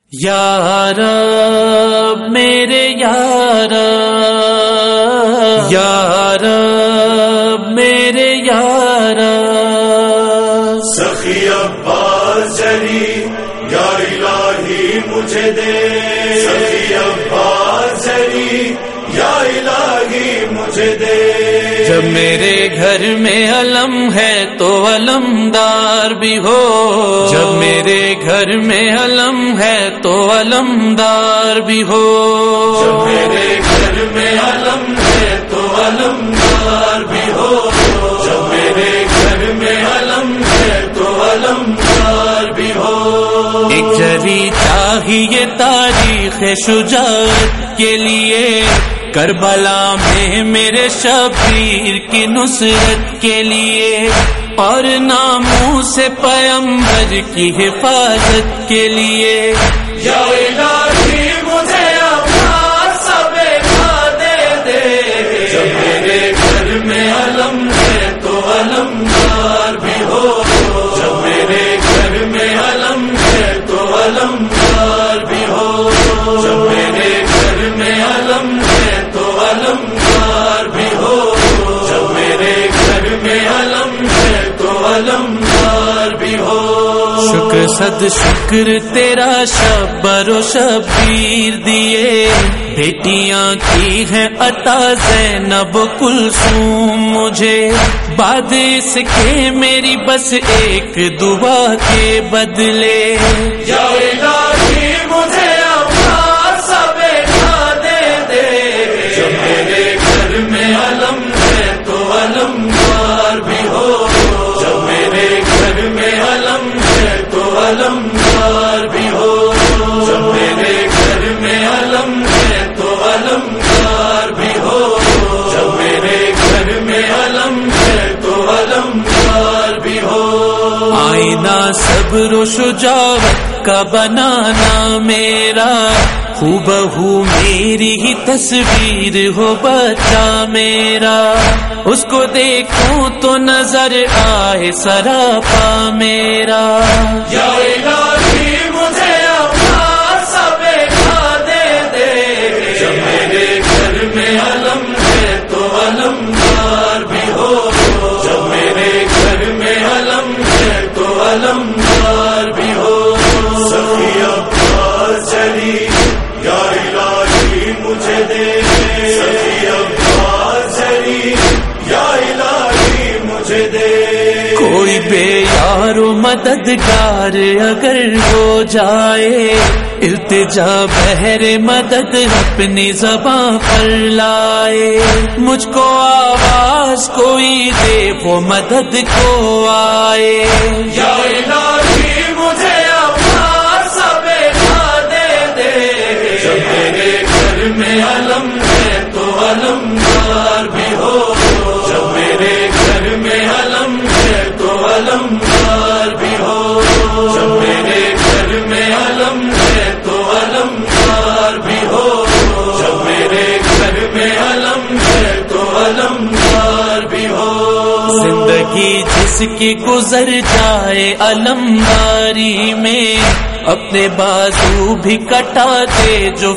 یا رب میرے یار، یا رب میرے یار، سخی عباس جری یا الہی مجھے دے، سخی عباس جری یا الہی مجھے دے۔ جب میرے گھر میں علم ہے تو علمدار بھی ہو، جب میرے گھر میں علم ہے تو علمدار بھی ہو، جب میرے گھر میں علم ہے تو علمدار بھی ہو، جب میرے گھر میں علم ہے تو علمدار بھی ہو۔ ایک جری چاہیے تاریخ شجاعت کے لیے، کربلا میں میرے شبیر کی نصرت کے لیے، اور ناموس پیغمبر کی حفاظت کے لیے۔ یا الہی مجھے عباس سب دے دے، جب میرے گھر میں علم ہے تو علمدار بھی ہو، جب میرے گھر میں علم ہے تو علمدار بھی ہو، جب میرے گھر میں علم ہے تو علمدار بھی ہو، جب میرے گھر میں علم ہے تو علمدار بھی ہو۔ شکر صد شکر تیرا شبر و شبیر دیے، بیٹیاں کی ہیں عطا زینب کلثوم مجھے، بعد اس کے میری بس ایک دعا کے بدلے۔ یا الہی مجھے عباس سب دے دے، جب میرے گھر میں علم ہے تو علمدار بھی ہو، جب میرے گھر میں علم ہے تو علمدار بھی ہو، جب میرے گھر میں علم ہے تو علمدار بھی ہو، جب میرے گھر میں علم ہے تو علمدار بھی ہو۔ آئینہ صبر و شجاعت کا بنانا میرا، ہو میری ہی تصویر ہو بچہ میرا، اس کو دیکھوں تو نظر آئے سراپا میرا۔ یا الہی مجھے عباس سب دے دے، جب میرے گھر میں علم ہے تو علمدار بھی ہو، جب میرے گھر میں علم ہے تو علمدار بھی ہو۔ سخی عباس جری یا الہی مجھے دے، سخی عباس جری یا الہی مجھے دے۔ کوئی بے یار و مددگار اگر ہو جائے، التجا بہر مدد اپنی زباں پر لائے، مجھ کو آواز کوئی دے وہ مدد کو آئے۔ یا الہی مجھے عباس سب دے دے، جب میرے گھر میں علم ہے تو علمدار بھی ہو، جب میرے گھر میں علم ہے تو علمدار بھی ہو، جب میرے گھر میں علم ہے تو علمدار بھی ہو، جب میرے گھر میں علم ہے تو علمدار بھی ہو۔ زندگی جس کی گزر جائے علمداری میں، اپنے بازو بھی کٹا دے جو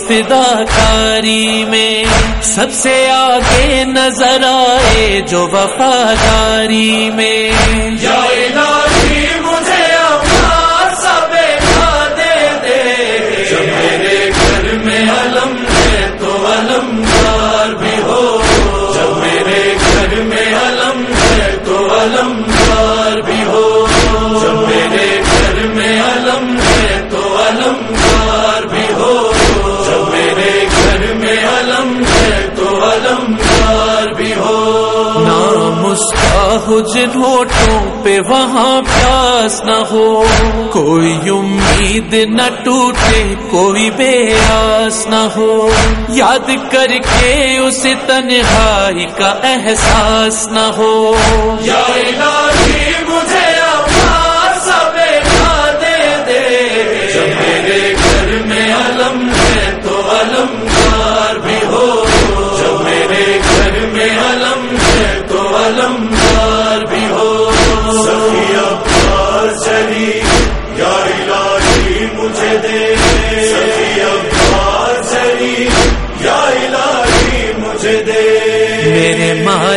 فداکاری میں، سب سے آگے نظر آئے جو وفاداری میں۔ یا الہی مجھے عباس سب دے دے، جب میرے گھر میں علم ہے تو علمدار بھی ہو، جب میرے گھر میں علم ہے تو علمدار بھی ہو، جب میرے گھر میں علم ہے تو علمدار بھی ہو، جب میرے گھر میں علم ہے تو علمدار بھی ہو۔ نام اس کا ہو جن ہوٹوں پہ وہاں پیاس نہ ہو، کوئی امید نہ ٹوٹے کوئی بے آس نہ ہو، یاد کر کے اس تنہائی کا احساس نہ ہو۔ یا الہی مجھے عباس سب دے دے، جب میرے گھر میں علم ہے تو علمدار بھی ہو، جب میرے گھر میں علم ہے تو علمدار بھی ہو۔ سخی عباس جری یا الہی مجھے دے،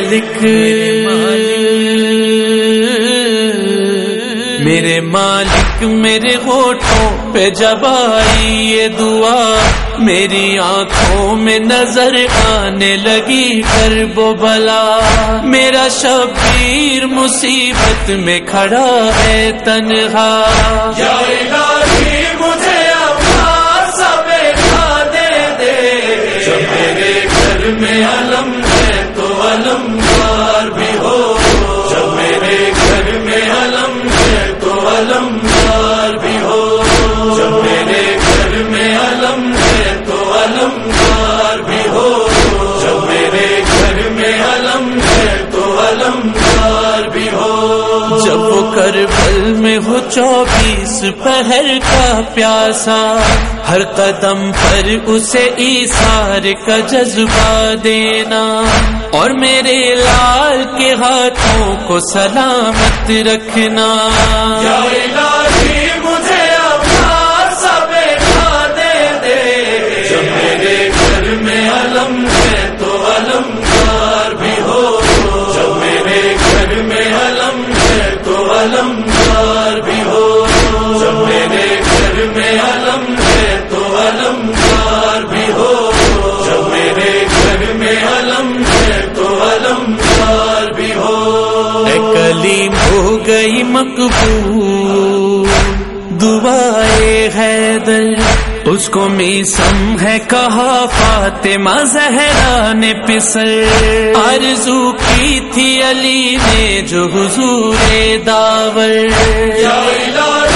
مالک میرے ہونٹوں پہ جب آئی یہ دعا، میری آنکھوں میں نظر آنے لگی کرب و بلا، میرا شبیر مصیبت میں کھڑا ہے تنہا، یا الہی مجھے اپنا سا بیٹا دے دے، جب میرے گھر میں علم ہے تو علمدار بھی ہو، جب میرے گھر میں علم ہے تو علمدار بھی ہو، جب میرے گھر میں علم ہے تو علمدار بھی ہو، جب میرے گھر میں علم ہے تو علمدار بھی ہو، جب وہ کربل میں ہو 24 پہر کا پیاسا، ہر قدم پر اسے ایثار کا جذبہ دینا، اور میرے لال کے ہاتھوں کو سلامت رکھنا، یا الہی مجھے اپنا سا بیٹا دے دے، جب میرے گھر میں علم ہے تو علمدار بھی ہو، جب میرے گھر میں علم ہے تو علمدار بھی ہو، جب میرے گھر میں علم ہے تو علمدار بھی ہو، جب میرے گھر میں علم ہے تو علمدار بھی ہو، اے کلیم ہو گئی مقبول دعائے حیدر، اس کو میسم ہے کہا فاطمہ زہرا نے پسر، آرزو کی تھی علی نے جو حضور داور، یا الہی